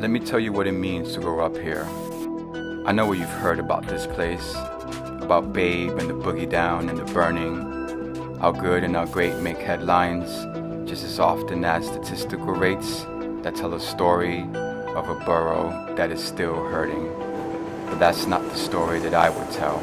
Let me tell you what it means to grow up here. I know what you've heard about this place, about Babe and the Boogie Down and the Burning, how good and how great make headlines just as often as statistical rates that tell a story of a borough that is still hurting. But that's not the story that I would tell.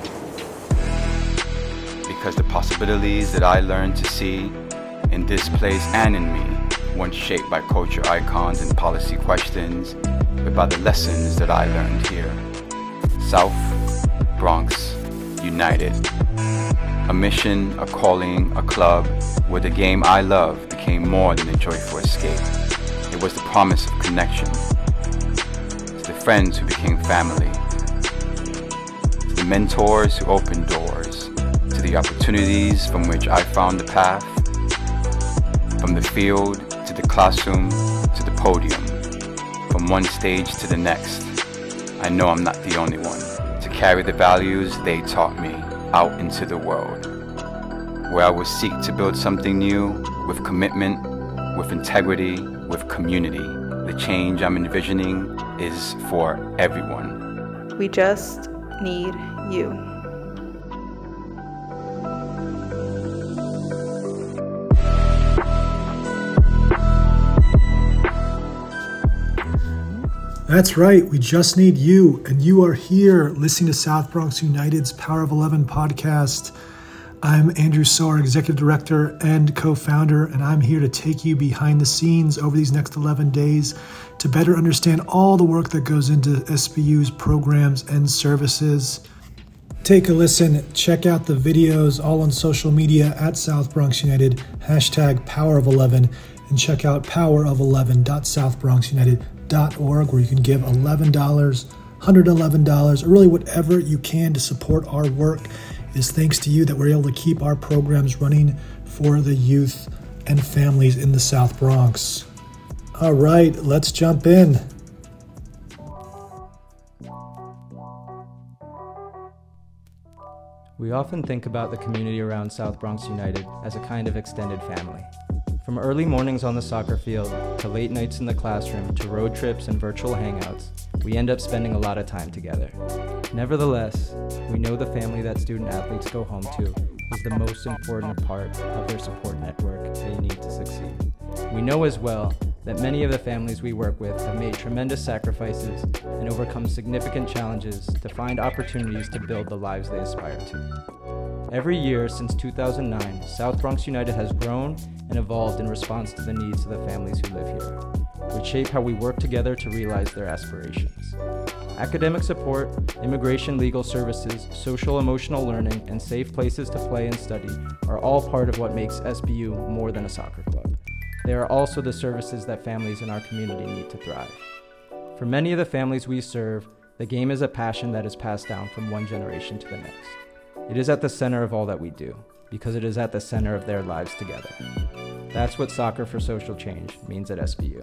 Because the possibilities that I learned to see in this place and in me, once shaped by culture icons and policy questions, but by the lessons that I learned here. South Bronx United. A mission, a calling, a club, where the game I love became more than a joyful escape. It was the promise of connection. To the friends who became family. To the mentors who opened doors. To the opportunities from which I found the path. From the field to the classroom to the podium. From one stage to the next. I know I'm not the only one to carry the values they taught me out into the world, where I will seek to build something new with commitment, with integrity, with community. The change I'm envisioning is for everyone. We just need you. That's right, we just need you, and you are here listening to South Bronx United's Power of 11 podcast. I'm Andrew Soar, Executive Director and co-founder, and I'm here to take you behind the scenes over these next 11 days to better understand all the work that goes into SBU's programs and services. Take a listen, check out the videos all on social media at South Bronx United, hashtag Power of 11, and check out powerof11.southbronxunited.org, where you can give $11, $111, or really whatever you can to support our work. It is thanks to you that we're able to keep our programs running for the youth and families in the South Bronx. All right, let's jump in. We often think about the community around South Bronx United as a kind of extended family. From early mornings on the soccer field, to late nights in the classroom, to road trips and virtual hangouts, we end up spending a lot of time together. Nevertheless, we know the family that student athletes go home to is the most important part of their support network they need to succeed. We know as well that many of the families we work with have made tremendous sacrifices and overcome significant challenges to find opportunities to build the lives they aspire to. Every year since 2009, South Bronx United has grown and evolved in response to the needs of the families who live here, which shape how we work together to realize their aspirations. Academic support, immigration legal services, social emotional learning, and safe places to play and study are all part of what makes SBU more than a soccer club. They are also the services that families in our community need to thrive. For many of the families we serve, the game is a passion that is passed down from one generation to the next. It is at the center of all that we do, because it is at the center of their lives together. That's what Soccer for Social Change means at SBU.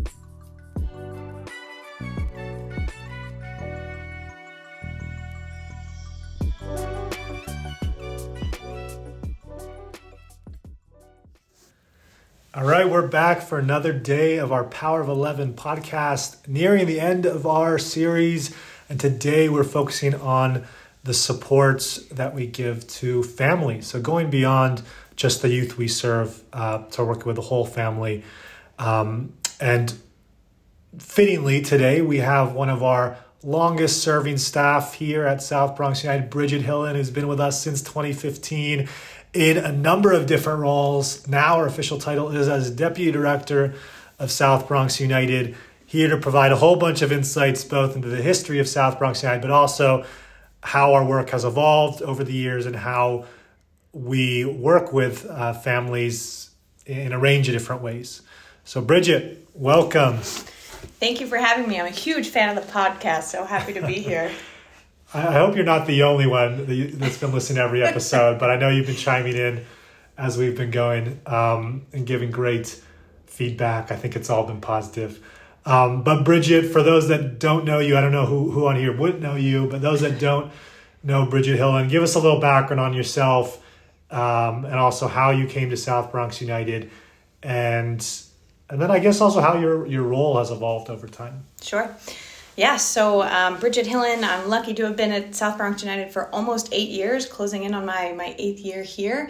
All right, we're back for another day of our Power of 11 podcast, nearing the end of our series. And today we're focusing on the supports that we give to families. So going beyond just the youth we serve to work with the whole family. And fittingly today, we have one of our longest serving staff here at South Bronx United, Bridget Hillen, who's been with us since 2015 in a number of different roles. Now her official title is as Deputy Director of South Bronx United, here to provide a whole bunch of insights both into the history of South Bronx United, but also how our work has evolved over the years and how we work with families in a range of different ways. So Bridget, welcome. Thank you for having me. I'm a huge fan of the podcast, so happy to be here. I hope you're not the only one that's been listening to every episode, but I know you've been chiming in as we've been going and giving great feedback. I think it's all been positive. But Bridget, for those that don't know you, I don't know who on here would know you, but those that don't know Bridget Hillen, give us a little background on yourself and also how you came to South Bronx United and And then I guess also how your role has evolved over time. Sure. Yeah, so Bridget Hillen, I'm lucky to have been at South Bronx United for almost 8 years, closing in on my 8th year here.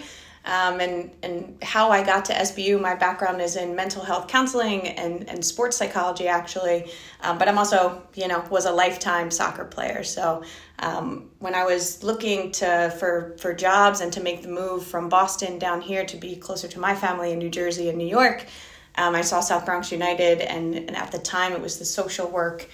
And how I got to SBU, my background is in mental health counseling and sports psychology, actually. But I'm also, was a lifetime soccer player. So when I was looking for jobs and to make the move from Boston down here to be closer to my family in New Jersey and New York, I saw South Bronx United, and at the time it was the social work,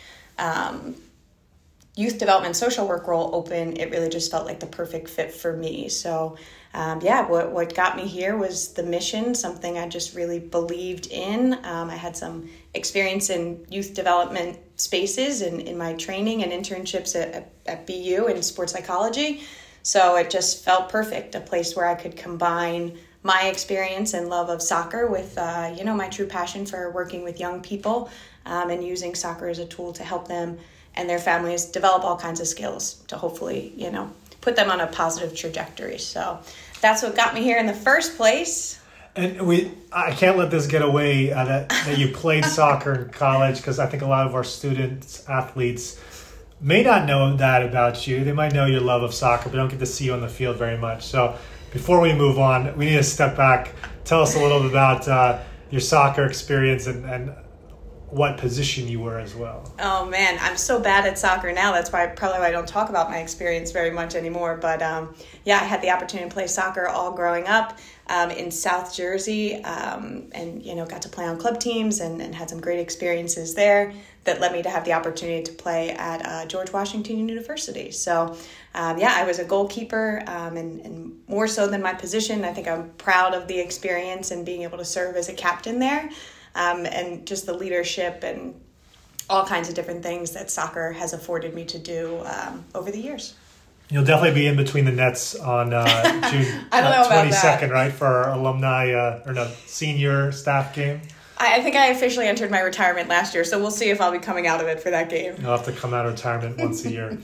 youth development social work role open. It really just felt like the perfect fit for me. So what got me here was the mission, something I just really believed in. I had some experience in youth development spaces in my training and internships at BU in sports psychology. So it just felt perfect, a place where I could combine my experience and love of soccer with, my true passion for working with young people and using soccer as a tool to help them and their families develop all kinds of skills to hopefully, put them on a positive trajectory. So that's what got me here in the first place. And I can't let this get away that you played soccer in college, because I think a lot of our students, athletes, may not know that about you. They might know your love of soccer, but don't get to see you on the field very much. So before we move on, we need to step back. Tell us a little bit about your soccer experience and what position you were as well. Oh man, I'm so bad at soccer now. That's why I don't talk about my experience very much anymore. But I had the opportunity to play soccer all growing up in South Jersey, and got to play on club teams and had some great experiences there that led me to have the opportunity to play at George Washington University. So I was a goalkeeper, and more so than my position, I think I'm proud of the experience and being able to serve as a captain there. And just the leadership and all kinds of different things that soccer has afforded me to do over the years. You'll definitely be in between the nets on June I don't know 22nd, right, for our alumni senior staff game. I think I officially entered my retirement last year, so we'll see if I'll be coming out of it for that game. You'll have to come out of retirement once a year.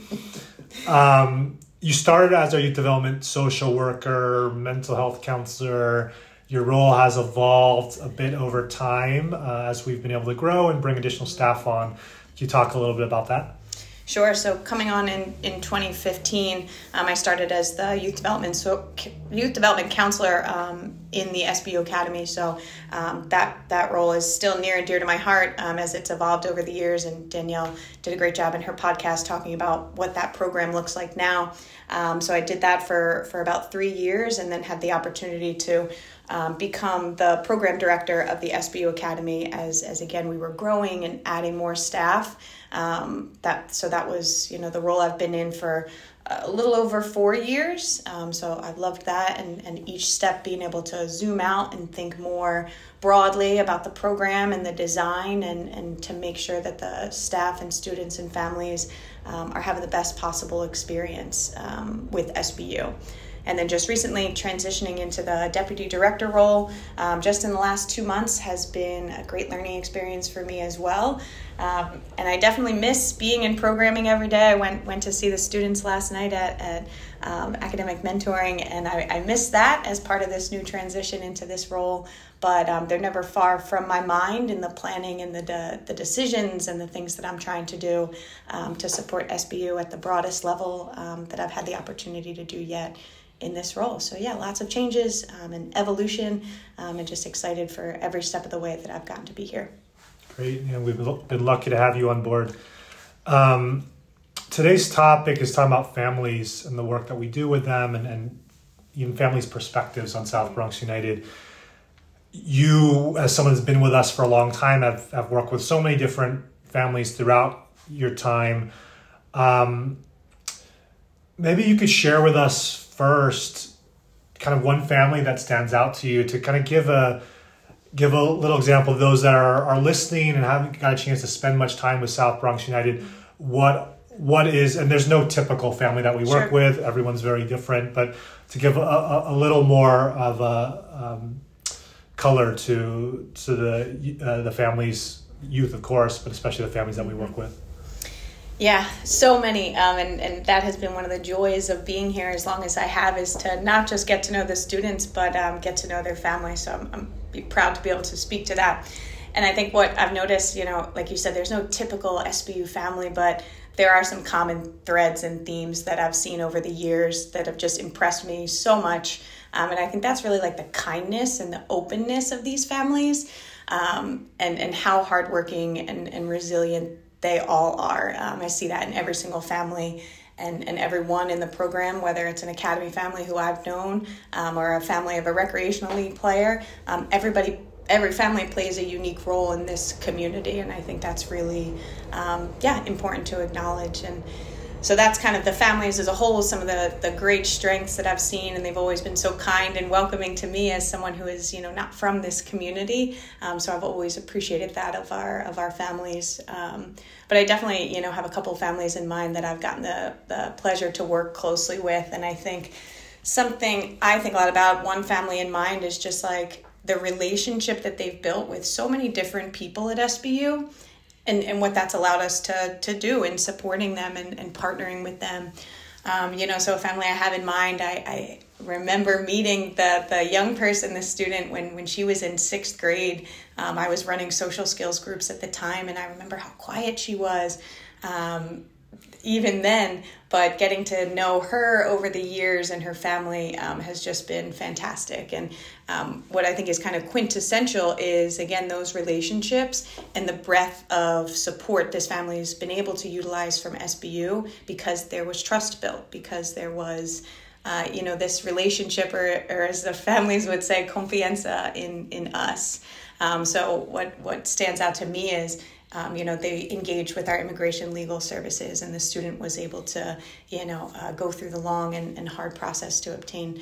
You started as a youth development social worker, mental health counselor. Your role has evolved a bit over time as we've been able to grow and bring additional staff on. Can you talk a little bit about that? Sure. So coming on in 2015, I started as the youth development counselor in the SBU Academy. So that role is still near and dear to my heart as it's evolved over the years. And Danielle did a great job in her podcast talking about what that program looks like now. So I did that for about 3 years, and then had the opportunity to become the program director of the SBU Academy as again we were growing and adding more staff. That was the role I've been in for a little over 4 years. So I've loved that, and each step being able to zoom out and think more broadly about the program and the design, and to make sure that the staff and students and families are having the best possible experience with SBU. And then just recently transitioning into the deputy director role just in the last 2 months has been a great learning experience for me as well. And I definitely miss being in programming every day. I went to see the students last night at academic mentoring, and I miss that as part of this new transition into this role. But they're never far from my mind in the planning and the decisions and the things that I'm trying to do to support SBU at the broadest level that I've had the opportunity to do yet in this role. So lots of changes and evolution, and just excited for every step of the way that I've gotten to be here. Great. We've been lucky to have you on board. Today's topic is talking about families and the work that we do with them, and even families' perspectives on South Bronx United. You, as someone who's been with us for a long time, have worked with so many different families throughout your time. Maybe you could share with us first kind of one family that stands out to you, to kind of give a little example of those that are listening and haven't got a chance to spend much time with South Bronx United. What is, and there's no typical family that we work with, everyone's very different, but to give a little more of a color to the family's youth, of course, but especially the families that we work with. Yeah, so many, and that has been one of the joys of being here as long as I have, is to not just get to know the students, but get to know their families. So I'm proud to be able to speak to that. And I think what I've noticed, like you said, there's no typical SBU family, but there are some common threads and themes that I've seen over the years that have just impressed me so much. And I think that's really like the kindness and the openness of these families, and how hardworking and resilient they all are. I see that in every single family and everyone in the program, whether it's an academy family who I've known, or a family of a recreational league player. Every family plays a unique role in this community, and I think that's really, important to acknowledge. And so that's kind of the families as a whole, some of the great strengths that I've seen, and they've always been so kind and welcoming to me as someone who is, not from this community. So I've always appreciated that of our families. But I definitely, have a couple of families in mind that I've gotten the pleasure to work closely with, and I think something I think a lot about, one family in mind is just like the relationship that they've built with so many different people at SBU, and what that's allowed us to do in supporting them and partnering with them. So a family I have in mind, I remember meeting the young person, the student, when she was in 6th grade. I was running social skills groups at the time, and I remember how quiet she was even then, but getting to know her over the years and her family has just been fantastic. And what I think is kind of quintessential is, again, those relationships and the breadth of support this family has been able to utilize from SBU, because there was trust built, because there was this relationship, or as the families would say, confianza in us. So what stands out to me is, they engaged with our immigration legal services, and the student was able to, go through the long and hard process to obtain,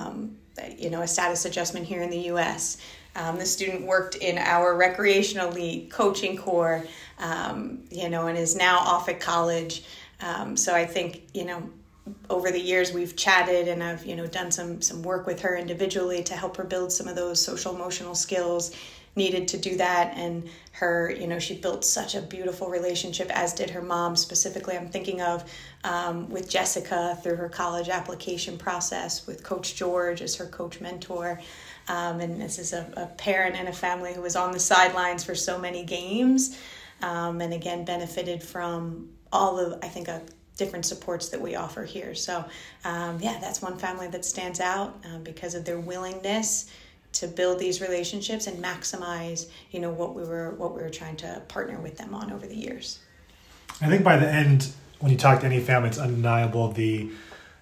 a status adjustment here in the U.S. The student worked in our recreational league coaching corps, and is now off at college. So I think, over the years we've chatted, and I've, done some work with her individually to help her build some of those social emotional skills needed to do that. And her, she built such a beautiful relationship, as did her mom. Specifically, I'm thinking of with Jessica through her college application process, with Coach George as her coach mentor. And this is a parent and a family who was on the sidelines for so many games, and again benefited from all of, I think, different supports that we offer here. So that's one family that stands out because of their willingness to build these relationships and maximize, what we were trying to partner with them on over the years. I think by the end, when you talk to any family, it's undeniable the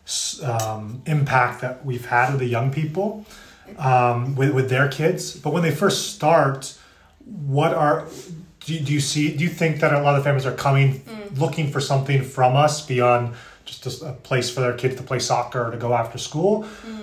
impact that we've had with the young people with their kids. But when they first start, do you think that a lot of families are coming looking for something from us beyond just a place for their kids to play soccer or to go after school?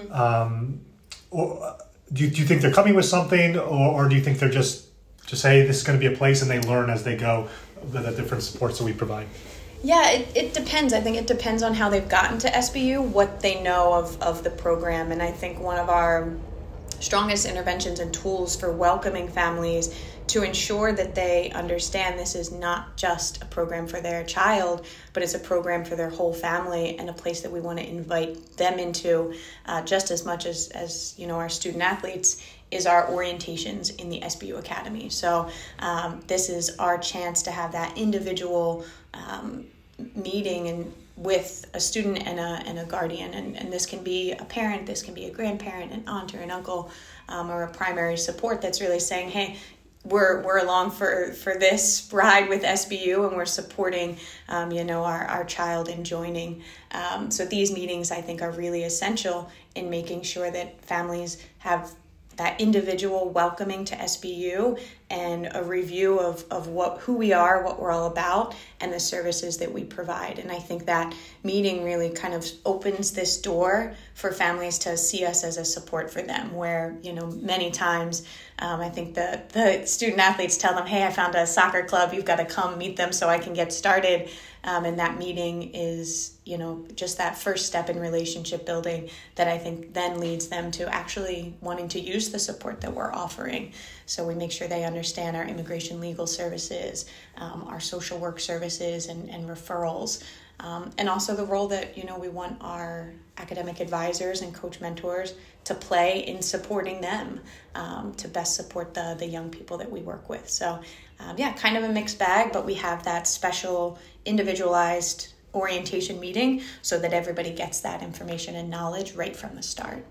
Or do you think they're coming with something, or do you think they're just hey, this is going to be a place, and they learn as they go the different supports that we provide? Yeah, it depends. I think it depends on how they've gotten to SBU, what they know of the program. And I think one of our strongest interventions and tools for welcoming families to ensure that they understand this is not just a program for their child, but it's a program for their whole family, and a place that we want to invite them into just as much as our student athletes, is our orientations in the SBU Academy. So this is our chance to have that individual meeting and with a student and a guardian, and this can be a parent, this can be a grandparent, an aunt or an uncle, or a primary support that's really saying, hey, we're along for this ride with SBU, and we're supporting our child in joining. So these meetings, I think, are really essential in making sure that families have that individual welcoming to SBU and a review of who we are, what we're all about, and the services that we provide. And I think that meeting really kind of opens this door for families to see us as a support for them, where, many times I think the student athletes tell them, hey, I found a soccer club, you've got to come meet them so I can get started. And that meeting is, just that first step in relationship building that I think then leads them to actually wanting to use the support that we're offering. So we make sure they understand our immigration legal services, our social work services and referrals, and also the role that, we want our academic advisors and coach mentors to play in supporting them, to best support the young people that we work with. So kind of a mixed bag, but we have that special individualized orientation meeting so that everybody gets that information and knowledge right from the start.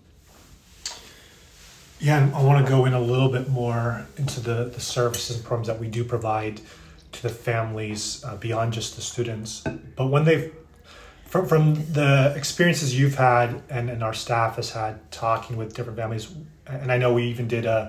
Yeah, I want to go in a little bit more into the services and programs that we do provide to the families beyond just the students. But when they've, from the experiences you've had and our staff has had talking with different families, and I know we even did a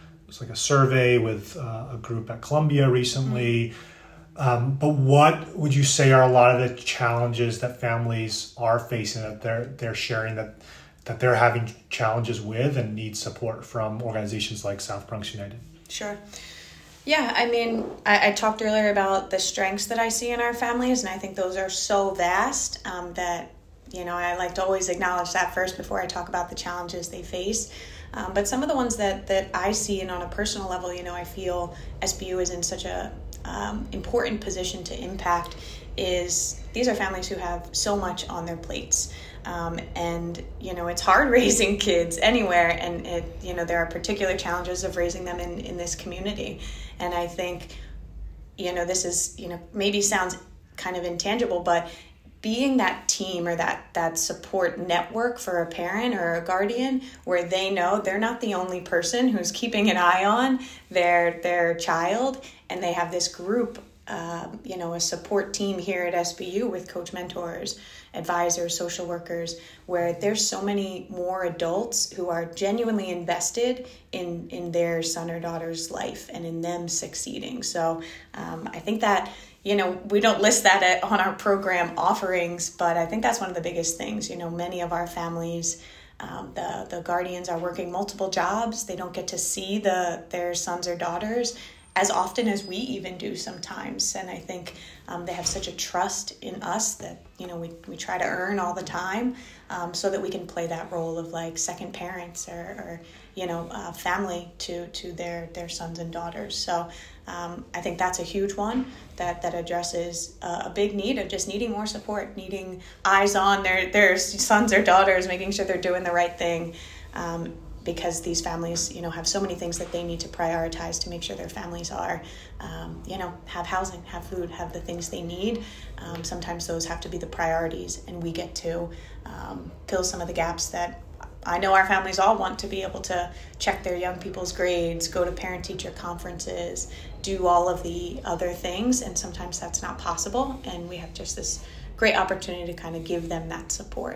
survey with a group at Columbia recently. But what would you say are a lot of the challenges that families are facing, that they're sharing, that they're having challenges with and need support from organizations like South Bronx United? Sure. Yeah, I mean, I talked earlier about the strengths that I see in our families, and I think those are so vast that, I like to always acknowledge that first before I talk about the challenges they face. But some of the ones that I see, and on a personal level, I feel SBU is in such a important position to impact, is these are families who have so much on their plates. And it's hard raising kids anywhere, and there are particular challenges of raising them in this community. And I think, this is, maybe sounds kind of intangible, but being that team or that support network for a parent or a guardian, where they know they're not the only person who's keeping an eye on their child, and they have this group, a support team here at SBU with coach mentors, advisors, social workers, where there's so many more adults who are genuinely invested in their son or daughter's life and in them succeeding. So I think that, we don't list that on our program offerings, but I think that's one of the biggest things. Many of our families, the guardians are working multiple jobs. They don't get to see their sons or daughters as often as we even do sometimes. And I think they have such a trust in us that, we try to earn all the time so that we can play that role of like second parents or family to their sons and daughters. So I think that's a huge one that addresses a big need of just needing more support, needing eyes on their sons or daughters, making sure they're doing the right thing. Because these families, have so many things that they need to prioritize to make sure their families are, have housing, have food, have the things they need. Sometimes those have to be the priorities, and we get to fill some of the gaps that I know our families all want to be able to check their young people's grades, go to parent-teacher conferences, do all of the other things, and sometimes that's not possible, and we have just this great opportunity to kind of give them that support.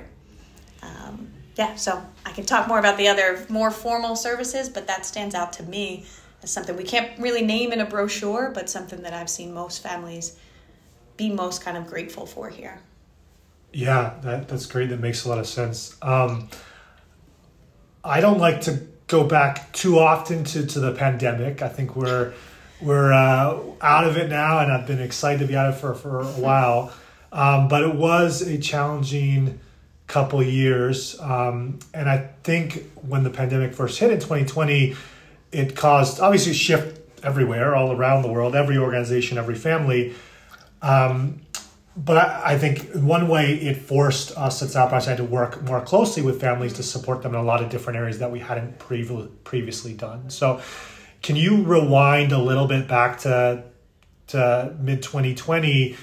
So I can talk more about the other more formal services, but that stands out to me as something we can't really name in a brochure, but something that I've seen most families be most kind of grateful for here. Yeah, that's great. That makes a lot of sense. I don't like to go back too often to the pandemic. I think we're out of it now, and I've been excited to be out of it for a while. But it was a challenging couple years. And I think when the pandemic first hit in 2020, it caused obviously a shift everywhere, all around the world, every organization, every family. But I think in one way it forced us at South Bronx United to work more closely with families to support them in a lot of different areas that we hadn't previously done. So can you rewind a little bit back to mid-2020?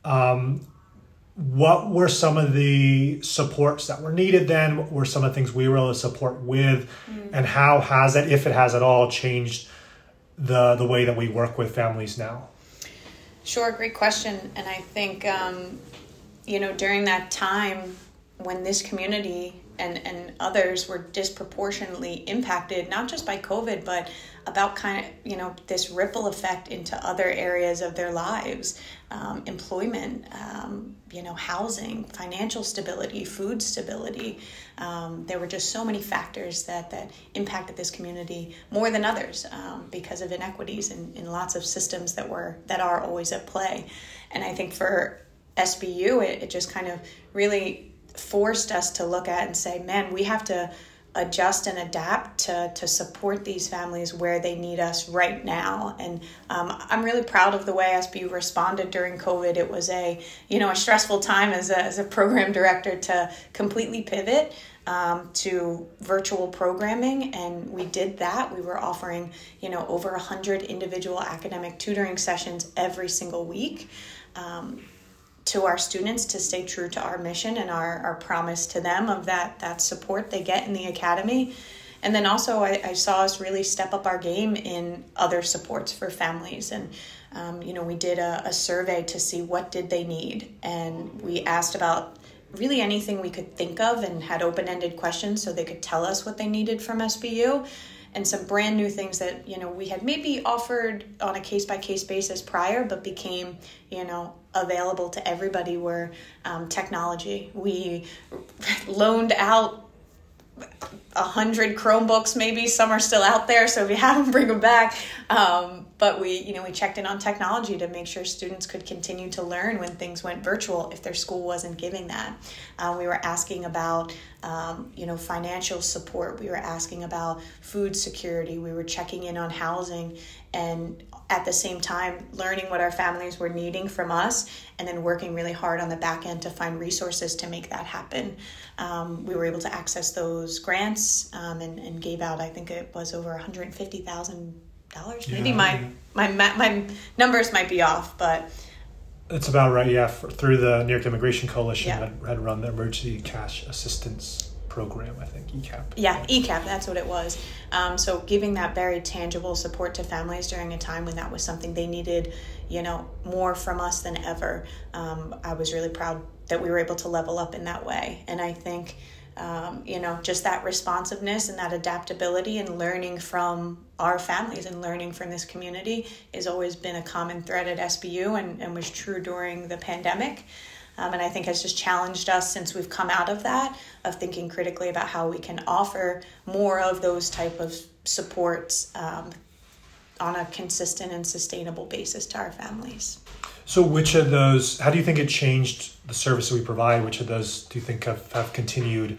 What were some of the supports that were needed then? What were some of the things we were able to support with? And how has it, if it has at all, changed the way that we work with families now? Sure, great question. And I think, during that time when this community and others were disproportionately impacted, not just by COVID, but about kind of, this ripple effect into other areas of their lives, employment, housing, financial stability, food stability. There were just so many factors that impacted this community more than others because of inequities in lots of systems that are always at play. And I think for SBU, it just kind of really forced us to look at and say, man, we have to adjust and adapt to support these families where they need us right now. And I'm really proud of the way SBU responded during COVID. It was a stressful time as a program director to completely pivot to virtual programming, and we did that. We were offering, over 100 individual academic tutoring sessions every single week to our students to stay true to our mission and our promise to them of that support they get in the academy. And then also I saw us really step up our game in other supports for families. And, we did a survey to see what did they need. And we asked about really anything we could think of and had open-ended questions so they could tell us what they needed from SBU. And some brand new things that, we had maybe offered on a case-by-case basis prior, but became, available to everybody were technology. We loaned out 100 Chromebooks, maybe some are still out there, so if you have them, bring them back. But we checked in on technology to make sure students could continue to learn when things went virtual if their school wasn't giving that. We were asking about financial support. We were asking about food security. We were checking in on housing, and at the same time learning what our families were needing from us, and then working really hard on the back end to find resources to make that happen. We were able to access those grants and gave out, I think it was over $150,000. Maybe my numbers might be off, but that's about right. Yeah, through the New York Immigration Coalition had run the Emergency Cash Assistance Program, I think, ECAP. Yeah, ECAP, that's what it was. So giving that very tangible support to families during a time when that was something they needed, more from us than ever. I was really proud that we were able to level up in that way. And I think, just that responsiveness and that adaptability and learning from our families and learning from this community has always been a common thread at SBU and was true during the pandemic. And I think has just challenged us since we've come out of that, of thinking critically about how we can offer more of those type of supports on a consistent and sustainable basis to our families. So which of those, how do you think it changed the service we provide? Which of those do you think have continued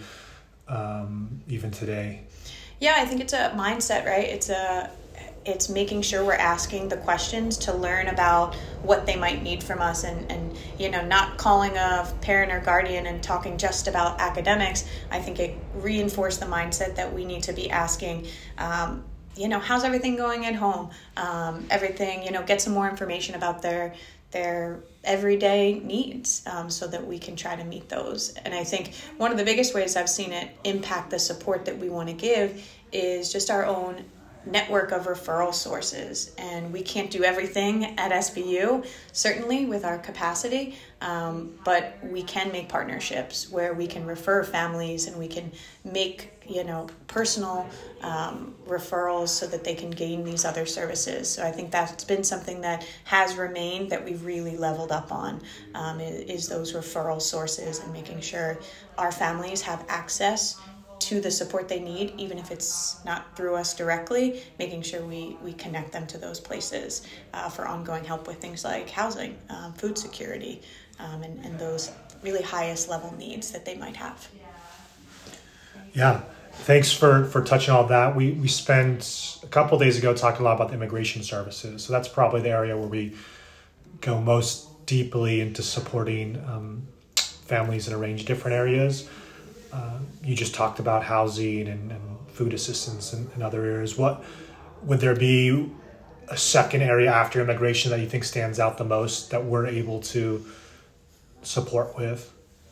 even today? Yeah, I think it's a mindset, right? It's making sure we're asking the questions to learn about what they might need from us and not calling a parent or guardian and talking just about academics. I think it reinforced the mindset that we need to be asking, how's everything going at home? Everything, get some more information about their everyday needs so that we can try to meet those. And I think one of the biggest ways I've seen it impact the support that we want to give is just our own network of referral sources. And we can't do everything at SBU, certainly with our capacity, but we can make partnerships where we can refer families and we can make personal referrals so that they can gain these other services. So I think that's been something that has remained that we've really leveled up on, is those referral sources and making sure our families have access to the support they need, even if it's not through us directly, making sure we connect them to those places for ongoing help with things like housing, food security, and those really highest level needs that they might have. Yeah, thanks for touching on that. We spent a couple of days ago talking a lot about the immigration services. So that's probably the area where we go most deeply into supporting families in a range of different areas. You just talked about housing and food assistance and other areas. What would there be a second area after immigration that you think stands out the most that we're able to support with?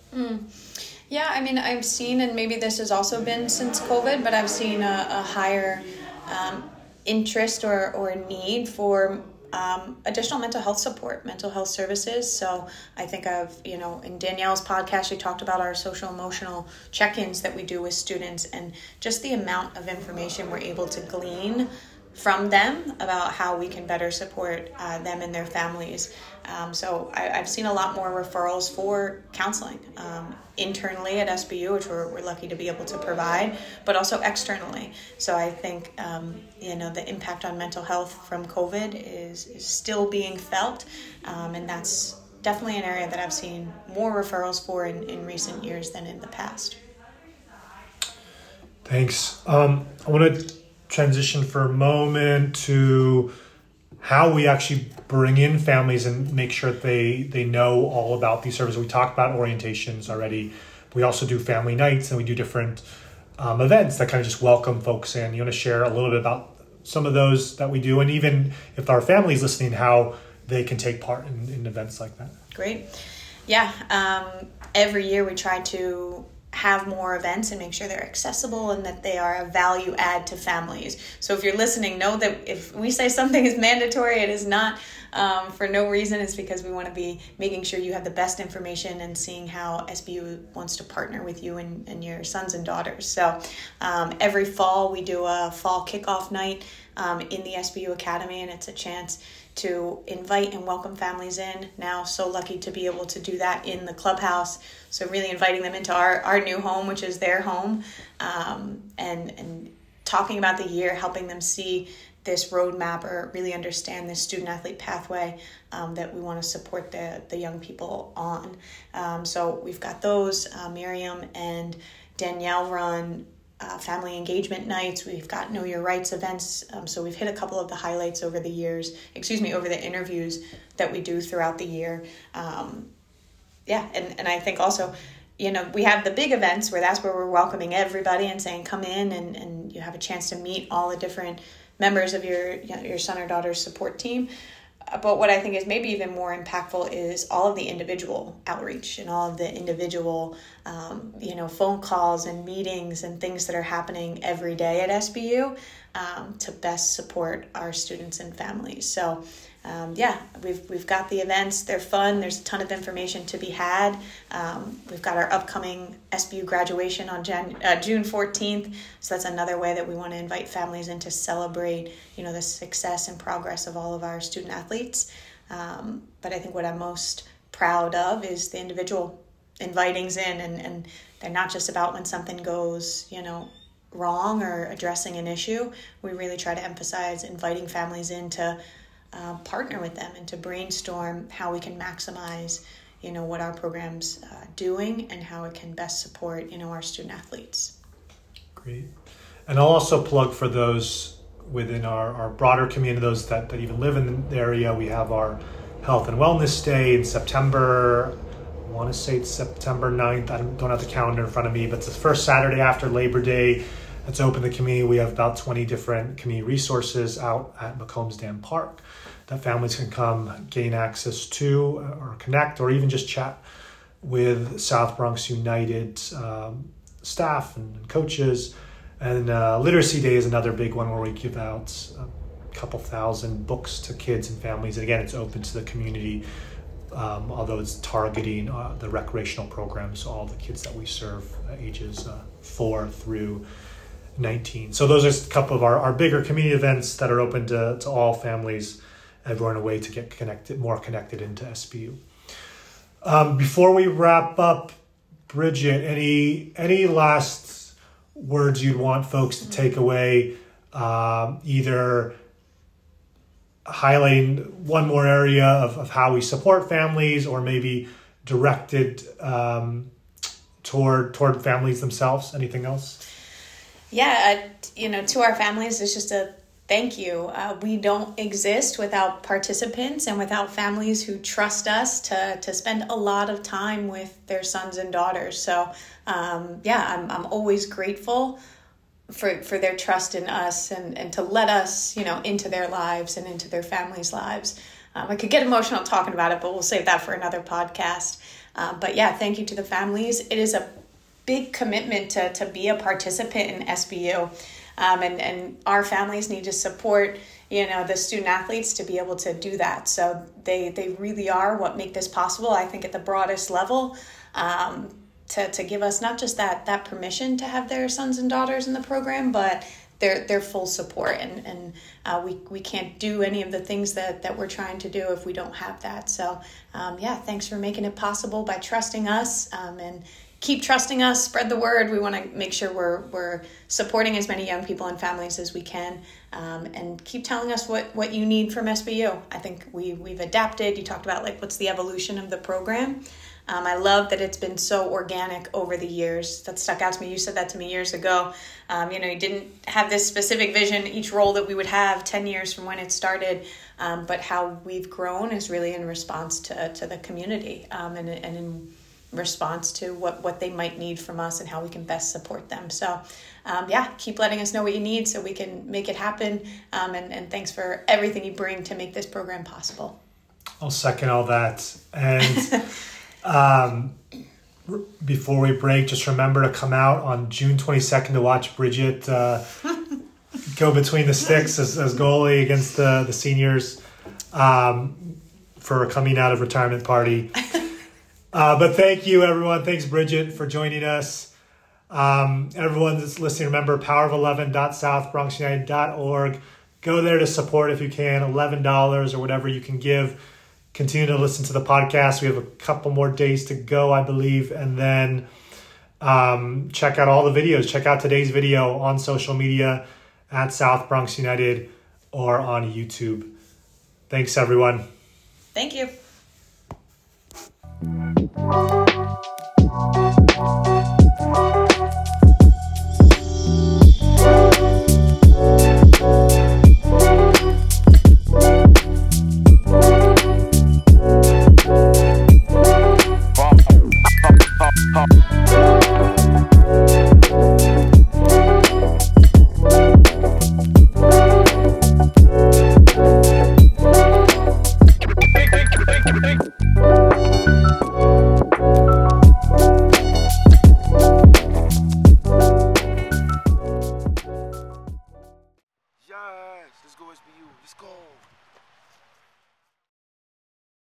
Yeah, I mean, I've seen, and maybe this has also been since COVID, but I've seen a higher interest or need for additional mental health support, mental health services. So I think in Danielle's podcast, she talked about our social emotional check-ins that we do with students and just the amount of information we're able to glean from them about how we can better support them and their families. So I've seen a lot more referrals for counseling internally at SBU, which we're lucky to be able to provide, but also externally. So I think, the impact on mental health from COVID is still being felt. And that's definitely an area that I've seen more referrals for in recent years than in the past. Thanks. I want to transition for a moment to how we actually bring in families and make sure that they know all about these services. We talked about orientations already. We also do family nights, and we do different events that kind of just welcome folks in. You want to share a little bit about some of those that we do, and even if our family's listening, how they can take part in events like that. Great. Yeah. Every year we try to have more events and make sure they're accessible and that they are a value add to families. So if you're listening, know that if we say something is mandatory, it is not for no reason. It's because we want to be making sure you have the best information and seeing how SBU wants to partner with you and your sons and daughters. So every fall we do a fall kickoff night in the SBU Academy, and it's a chance to invite and welcome families in. Now, so lucky to be able to do that in the clubhouse. So really inviting them into our new home, which is their home, and talking about the year, helping them see this roadmap or really understand this student athlete pathway that we want to support the young people on. So we've got those. Miriam and Danielle run family engagement nights. We've got Know Your Rights events. So we've hit a couple of the highlights over the interviews that we do throughout the year. And I think also, we have the big events where we're welcoming everybody and saying, come in and you have a chance to meet all the different members of your son or daughter's support team. But what I think is maybe even more impactful is all of the individual outreach and all of the individual, phone calls and meetings and things that are happening every day at SBU to best support our students and families. So, we've got the events. They're fun. There's a ton of information to be had. We've got our upcoming SBU graduation on June 14th. So that's another way that we want to invite families in to celebrate, the success and progress of all of our student athletes. But I think what I'm most proud of is the individual invitings in, and they're not just about when something goes, wrong or addressing an issue. We really try to emphasize inviting families in to partner with them and to brainstorm how we can maximize, what our program's doing and how it can best support, our student athletes. Great. And I'll also plug for those within our broader community, those that even live in the area. We have our Health and Wellness Day in September. I want to say it's September 9th. I don't have the calendar in front of me, but it's the first Saturday after Labor Day. It's open to the community. We have about 20 different community resources out at McCombs Dam Park that families can come gain access to or connect or even just chat with South Bronx United staff and coaches. And Literacy Day is another big one where we give out a couple thousand books to kids and families. And again, it's open to the community, although it's targeting the recreational programs, so all the kids that we serve ages 4 through 19. So those are a couple of our bigger community events that are open to all families everywhere in a way to get more connected into SBU. Before we wrap up, Bridget, any last words you'd want folks to take away, either highlighting one more area of how we support families or maybe directed toward families themselves? Anything else? Yeah, to our families, it's just a thank you. We don't exist without participants and without families who trust us to spend a lot of time with their sons and daughters. So, I'm always grateful for their trust in us and to let us, into their lives and into their families' lives. I could get emotional talking about it, but we'll save that for another podcast. Thank you to the families. It is a big commitment to be a participant in SBU. And our families need to support, the student athletes to be able to do that. So they really are what make this possible, I think, at the broadest level, to give us not just that permission to have their sons and daughters in the program, but their full support. And we can't do any of the things that we're trying to do if we don't have that. So, thanks for making it possible by trusting us, and keep trusting us, spread the word. We want to make sure we're supporting as many young people and families as we can, and keep telling us what you need from SBU. I think we've adapted. You talked about what's the evolution of the program. I love that it's been so organic over the years. That stuck out to me. You said that to me years ago. You didn't have this specific vision, each role that we would have 10 years from when it started, but how we've grown is really in response to the community and in response to what they might need from us and how we can best support them. So keep letting us know what you need so we can make it happen. And thanks for everything you bring to make this program possible. I'll second all that. And before we break, just remember to come out on June 22nd to watch Bridget go between the sticks as goalie against the seniors for a coming out of retirement party. But thank you, everyone. Thanks, Bridget, for joining us. Everyone that's listening, remember power11.southbronxunited.org. Go there to support if you can, $11 or whatever you can give. Continue to listen to the podcast. We have a couple more days to go, I believe. And then check out all the videos. Check out today's video on social media at South Bronx United or on YouTube. Thanks, everyone. Thank you.